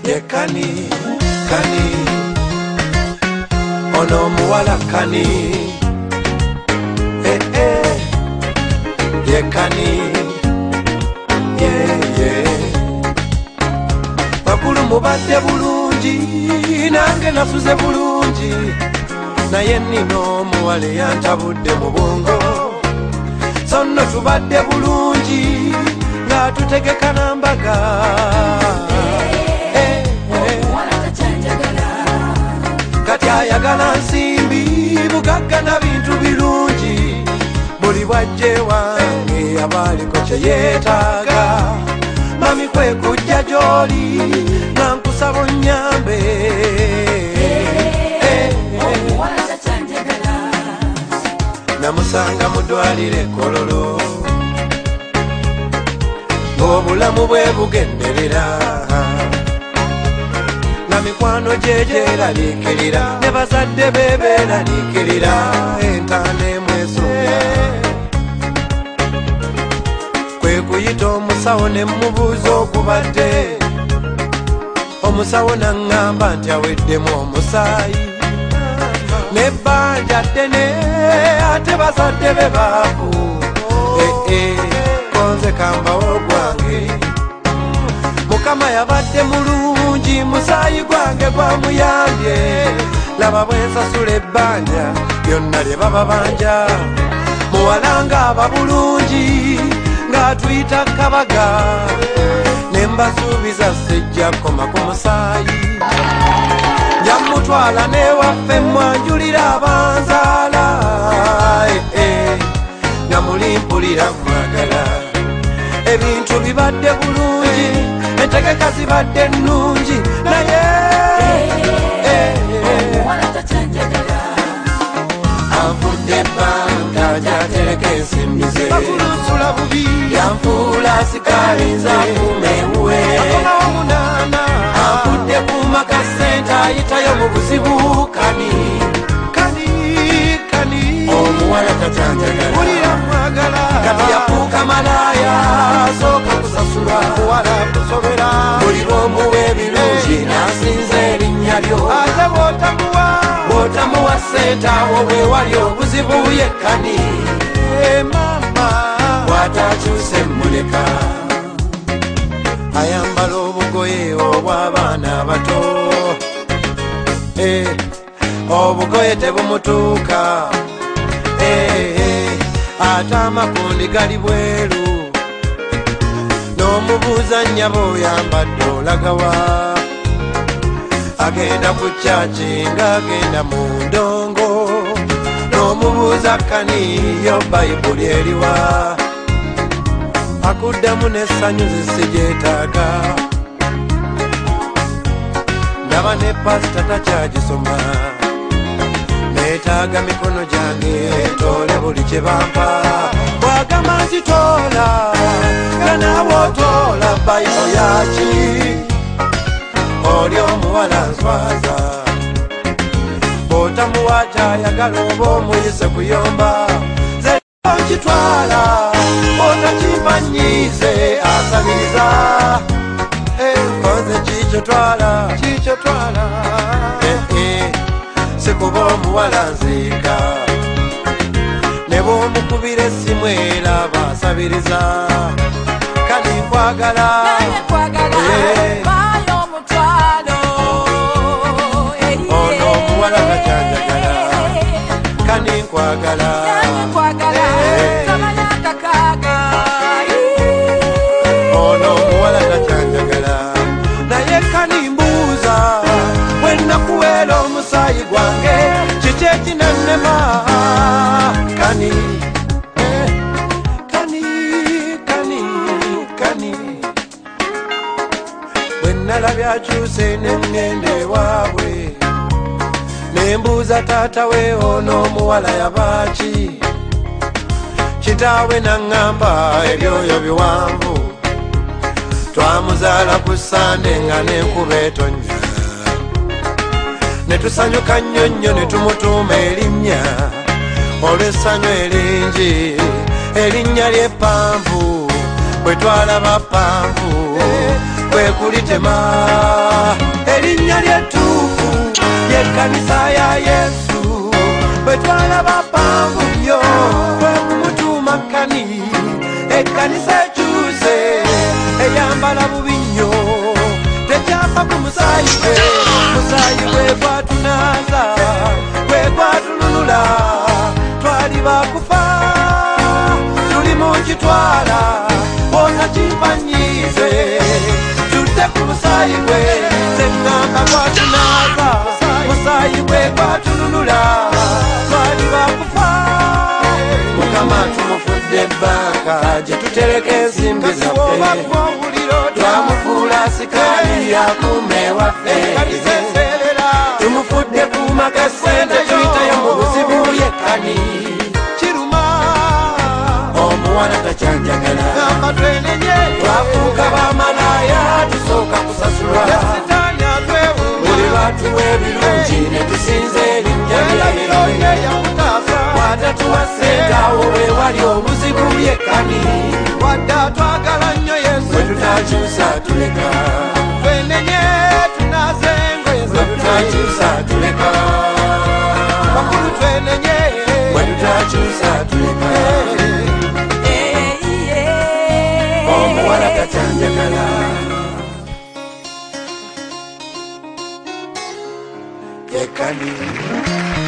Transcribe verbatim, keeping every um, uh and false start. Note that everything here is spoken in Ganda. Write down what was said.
ye kani kani ono muwala kani eh eh ye kani ye ye bakulu mubadde bulungi nange nasuze bulungi naye nino muwale yantabudde mu bwongo sonno tubadde bulungi nga tutegeka nambaga kati ayagala nsimbi bugagga na bintu birungi buli bwajje wange abaliko kye yeetaaga mami kwe kujja gy'oli nga nkusaba onnyambe namusanga mudwalire kololo ng'obulamu bwe bugenderera na mikwano gyegyeraliikirira ne bazadde be beeraliikirira entaana emwesonga kwe kuyita omusawo ne mubuuza okubadde omusawo naŋŋamba nti aweddemu omusaayi nebbanja ddene ate bazadde be baavu ee konze kambawo gwange mukama yabadde mulungi musaayi gwange gwamuyambye laba bwensasula ebbanja byonna lye baba banja muwalanga aba bulungi ng'atuyita kabaga nembasuubiza sejja koma ku musaayi jamutwala newaffe mwanjulira abanzaala nga mulimpulira mwagala ebintu bibadde bulungi entegeka zibadde nnungi naye anfudde ebbanga gyatereka ensimbi ze bakulusula bubi yanfuula sikalinza kumewuwe anfudde kumaka sente ayitayo mu buzibu kani kani kani omuwala tatanjagala ulira mwagala kati yafuuka malaya asooka kusasula muwala kusobera buli bwomuwa ebirungi nasinza erinnya lyo ate bwotamuwa bwotamuwa sente awo bwe wali obuzibu yekkani mama bwatakyuse muleka ayambala obugoye obw'abaana abato eh, obugoye tebumutuuka eh, eh, ate amakundi gali bweru n'omubuuza nnyaba oyambadde olagawa agenda ku kyaki ng'agenda mu ndongo n'omubuuza kaniyo bayibuli eriwa akuddamu n'essanyu zisigyetaaga ndaba ne pasita takyagisoma neetaaga mikono gyange toole buli kye bampa bwagamba nti toola nga naawe otoola bayibo yaki oli omuwala nswaza bw'otamuwa kyayagala oba omuyise kuyomba ze nkitwala otakimanyize asabiriza konze kikyo twala kikyo twala sikuba omuwala nziika ne bw'omukubira essimu eraba asabiriza kani nkwagala ono omuwala takyanjagala kani nkwagala ono omuwala takyanjagala naye kani mbuuza bwe nakuweera omusaayi gwange kiki ekinannema kani kani kani kani bwe nalabye akyuse ne ŋŋenda ewaabwe ne mbuuza taata we ono omuwala yabaaki kitaawe naŋŋamba ebyoyo biwanvu twamuzaala ku ssande nga n'enkuba etonnya ne tusanyuka nnyo nnyo ne tumutuuma erinnya olw'essanyu eringi erinnya ly'eppanvu bwe twalaba ppanvu kwe kulitema erinnya ly'ettuufu y'ekkanisa ya Yesu bwe twalaba ppanvu nnyo kwe kumutuuma kkani ekkanisa ekyuse eyambala bubi nnyo tekyava ku musaayi gwe musaayi gwe gwatunaaza gwe gwatulunula twali bakufa tuli mu kitwala bona kimpanyize tudde ku musaayi gwe zeŋŋamba gwatunaaza musaayi gwe gwatulunula twali bakufa Mukama tumufudde ebbanga gye tutereka ensimbi zaffe twamufuula sikaali yakuume waffe tumufudde kuuma ka ssente tuyitayo mu buzibu yekkani kiruma omuwala takyanjagala twafuuka bamalaaya tusooka kusasulwa buli lwatuwa ebirungi ne tusinza erinnya lye watatuwa ssente awo wewali obuzibu yekkani wadde atwagala nnyo Yesu bwe tutakyusa tuleka twenenye tunaze engoye bwe tutakyusa tuleka bakulu twenenye bwe tutakyusa tuleka omuwala takyanjagala yekkani